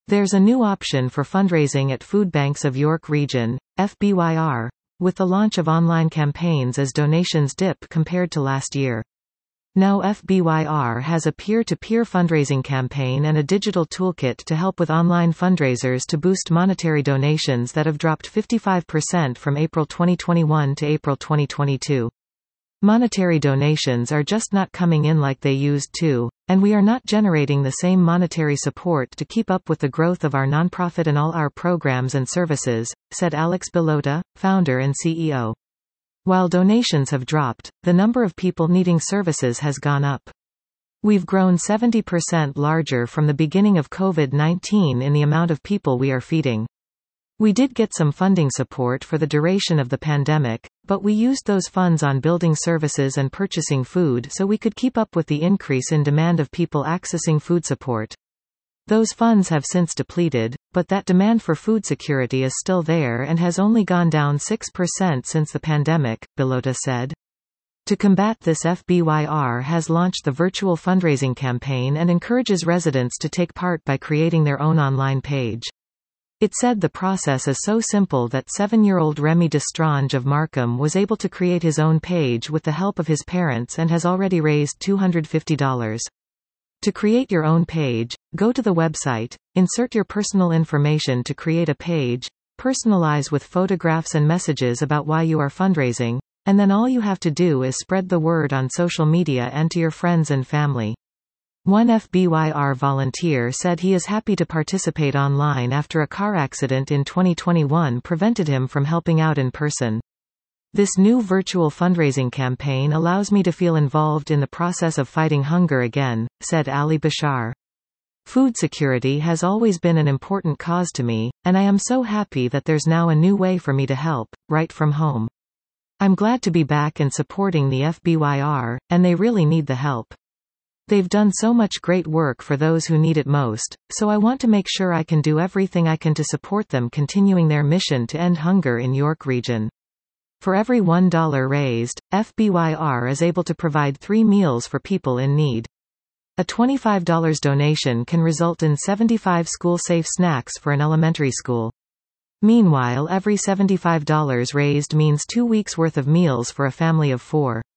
There's a new option for fundraising at Food Banks of York Region, FBYR, with the launch of online campaigns as donations dip compared to last year. Now FBYR has a peer-to-peer fundraising campaign and a digital toolkit to help with online fundraisers to boost monetary donations that have dropped 55% from April 2021 to April 2022. Monetary donations are just not coming in like they used to, and we are not generating the same monetary support to keep up with the growth of our nonprofit and all our programs and services, said Alex Bellota, founder and CEO. While donations have dropped, the number of people needing services has gone up. We've grown 70% larger from the beginning of COVID-19 in the amount of people we are feeding. We did get some funding support for the duration of the pandemic, but we used those funds on building services and purchasing food so we could keep up with the increase in demand of people accessing food support. Those funds have since depleted, but that demand for food security is still there and has only gone down 6% since the pandemic, Bellota said. To combat this, FBYR has launched the virtual fundraising campaign and encourages residents to take part by creating their own online page. It said the process is so simple that 7-year-old Remy Destrange of Markham was able to create his own page with the help of his parents and has already raised $250. To create your own page, go to the website, insert your personal information to create a page, personalize with photographs and messages about why you are fundraising, and then all you have to do is spread the word on social media and to your friends and family. One FBYR volunteer said he is happy to participate online after a car accident in 2021 prevented him from helping out in person. This new virtual fundraising campaign allows me to feel involved in the process of fighting hunger again, said Ali Bashar. Food security has always been an important cause to me, and I am so happy that there's now a new way for me to help, right from home. I'm glad to be back and supporting the FBYR, and they really need the help. They've done so much great work for those who need it most, so I want to make sure I can do everything I can to support them continuing their mission to end hunger in York Region. For every $1 raised, FBYR is able to provide 3 meals for people in need. A $25 donation can result in 75 school-safe snacks for an elementary school. Meanwhile, every $75 raised means 2 weeks' worth of meals for a family of 4.